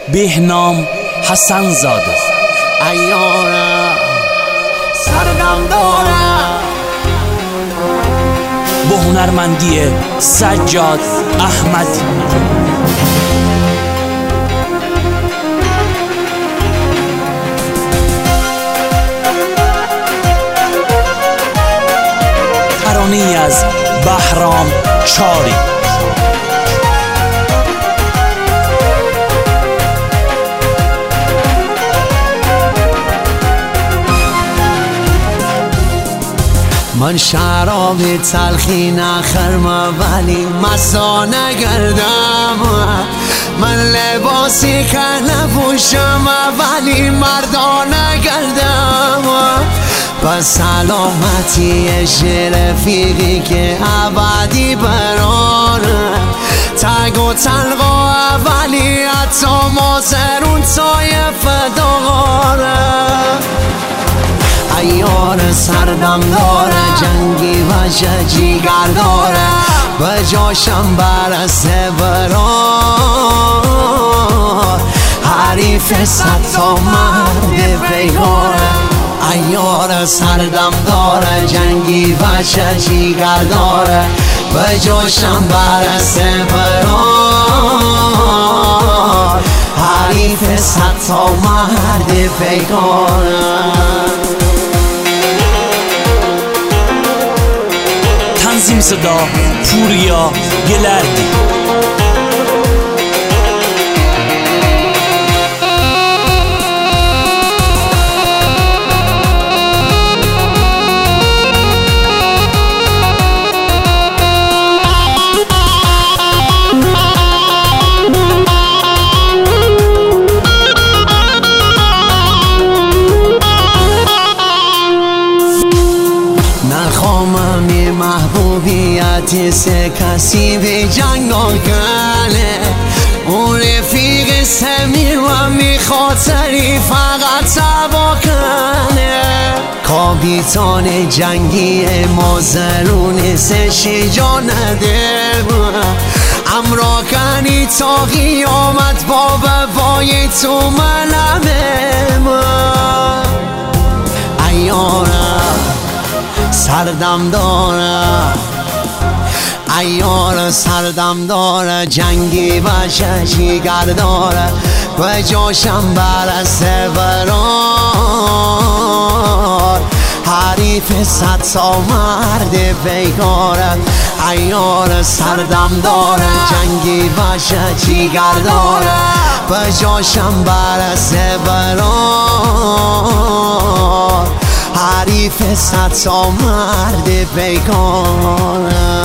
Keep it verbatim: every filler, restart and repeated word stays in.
بهنام حسن زاده. ایارم سردم دارم با هنرمندی سجاد احمدی. ترانه‌ای از بهرام چاری. من شراب تلخی نخرم ولی مزا نگردم، من لباسی که نپوشم ولی مردا نگردم. پس سلامتی رفیقی که ابدی برانه، تگ و تلقا ولی حتی مازرون طایفه داره. ایار سردم داره جنگی و جیگر داره، به جاشم برسه برار حریف صد تا مرد پیگاره. ایار سردم داره جنگی و جیگر داره، به جاشم برسه برار حریف صد تا مرد پیگاره. تنظیم صدا پوریا گلردی. نخواهم محبوبیت سه کسی به جنگ آگله، اون رفیق سمیر و میخاطری فقط تبا کنه. کابیتان جنگی مازرون سشی جا نده، امراکنی تا قیامت با ببای تو منمه. ایارم سردم داره، ایار سردم داره جنگی و جیگر داره، به جاشم برسه برار حریف صد تا مرد پیگاره. ایار سردم داره جنگی و جیگر داره، به جاشم برسه برار حریف صد تا مرد پیگاره.